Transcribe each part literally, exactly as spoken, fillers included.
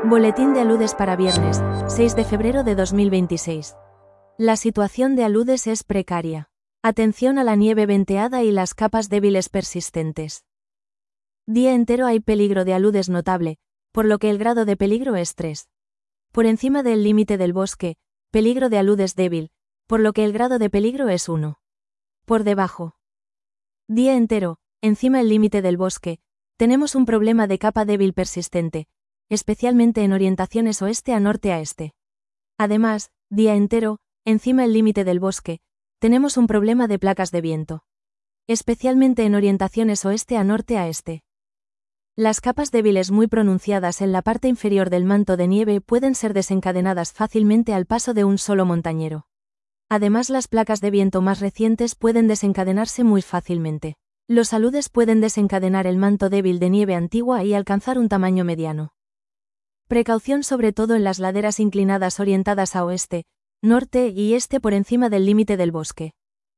Boletín de aludes para viernes, seis de febrero de dos mil veintiséis. La situación de aludes es precaria. Atención a la nieve venteada y las capas débiles persistentes. Día entero hay peligro de aludes notable, por lo que el grado de peligro es tres. Por encima del límite del bosque, peligro de aludes débil, por lo que el grado de peligro es uno. Por debajo. Día entero, encima el límite del bosque, tenemos un problema de capa débil persistente, especialmente en orientaciones oeste a norte a este. Además, día entero, encima el límite del bosque, tenemos un problema de placas de viento, especialmente en orientaciones oeste a norte a este. Las capas débiles muy pronunciadas en la parte inferior del manto de nieve pueden ser desencadenadas fácilmente al paso de un solo montañero. Además, las placas de viento más recientes pueden desencadenarse muy fácilmente. Los aludes pueden desencadenar el manto débil de nieve antigua y alcanzar un tamaño mediano. Precaución sobre todo en las laderas inclinadas orientadas a oeste, norte y este por encima del límite del bosque.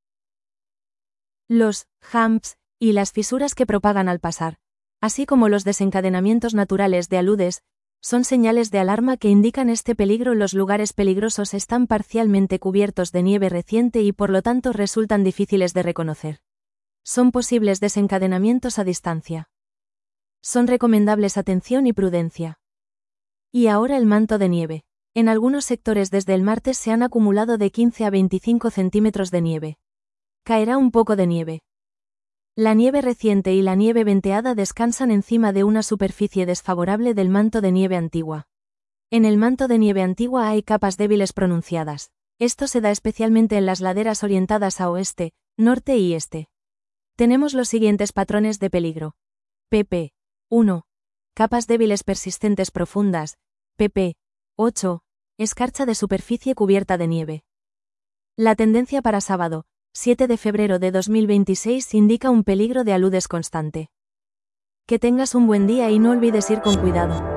Los humps y las fisuras que propagan al pasar, así como los desencadenamientos naturales de aludes, son señales de alarma que indican este peligro. Los lugares peligrosos están parcialmente cubiertos de nieve reciente y por lo tanto resultan difíciles de reconocer. Son posibles desencadenamientos a distancia. Son recomendables atención y prudencia. Y ahora el manto de nieve. En algunos sectores desde el martes se han acumulado de quince a veinticinco centímetros de nieve. Caerá un poco de nieve. La nieve reciente y la nieve venteada descansan encima de una superficie desfavorable del manto de nieve antigua. En el manto de nieve antigua hay capas débiles pronunciadas. Esto se da especialmente en las laderas orientadas a oeste, norte y este. Tenemos los siguientes patrones de peligro. P P uno. Capas débiles persistentes profundas. P P ocho. Escarcha de superficie cubierta de nieve. La tendencia para sábado, siete de febrero de dos mil veintiséis indica un peligro de aludes constante. Que tengas un buen día y no olvides ir con cuidado.